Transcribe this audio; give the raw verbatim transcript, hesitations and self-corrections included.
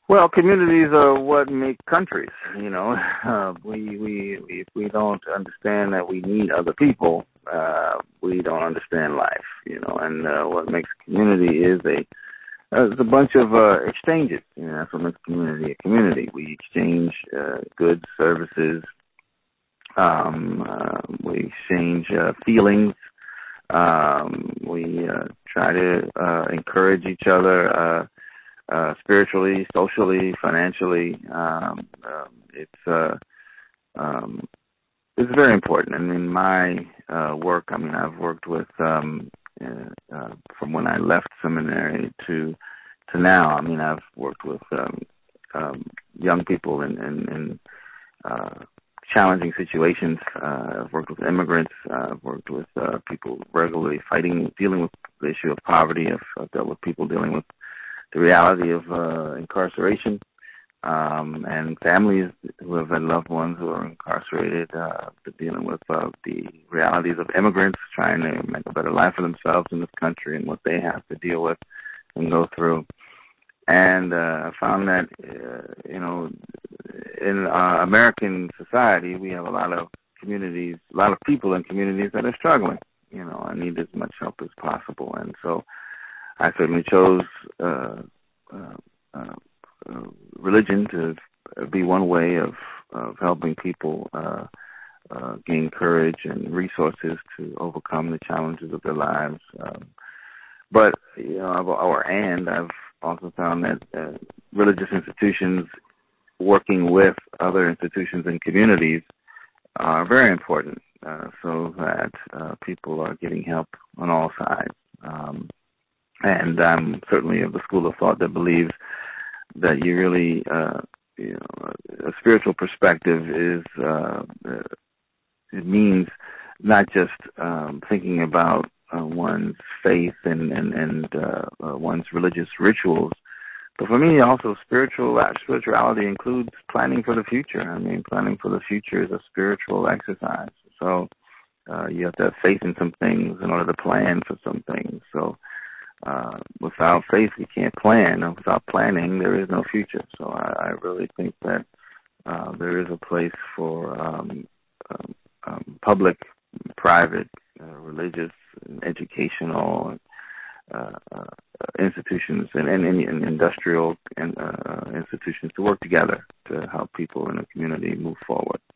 Well, communities are what make countries. You know, uh, we we if we don't understand that we need other people, uh, we don't understand life. You know, and uh, what makes community is a uh, it's a bunch of uh, exchanges. You know, that's what makes community a community. We exchange uh, goods, services. Um, uh, we exchange uh, feelings. Um, we uh, try to uh, encourage each other. Uh, uh, spiritually, socially, financially. Um, um, it's uh, um, it's very important. And in my uh, work, I mean, I've worked with um, uh, uh, from when I left seminary to to now. I mean, I've worked with um, um, young people in, in, in uh, challenging situations. Uh, I've worked with immigrants. Uh, I've worked with uh, people regularly fighting, dealing with the issue of poverty. I've, I've dealt with people dealing with the reality of uh, incarceration, um, and families who have had loved ones who are incarcerated, uh, dealing with uh, the realities of immigrants trying to make a better life for themselves in this country and what they have to deal with and go through. And uh, I found that, uh, you know, in uh, American society, we have a lot of communities, a lot of people in communities that are struggling, you know, and need as much help as possible. And so I certainly chose uh, uh, uh, uh, religion to be one way of, of helping people uh, uh, gain courage and resources to overcome the challenges of their lives. Um, but, you know, or and I've also found that uh, religious institutions working with other institutions and communities are very important, uh, so that uh, people are getting help on all sides. Um, And I'm certainly of the school of thought that believes that you really, uh, you know, a spiritual perspective is, uh, it means not just um, thinking about uh, one's faith and, and, and uh, uh, one's religious rituals, but for me also spiritual spirituality includes planning for the future. I mean, planning for the future is a spiritual exercise. So uh, you have to have faith in some things in order to plan for some things. So Uh, without faith, we can't plan. And without planning, there is no future. So I, I really think that uh, there is a place for um, um, um, public, private, uh, religious, and educational uh, uh, institutions and, and, and industrial and, uh, institutions to work together to help people in a community move forward.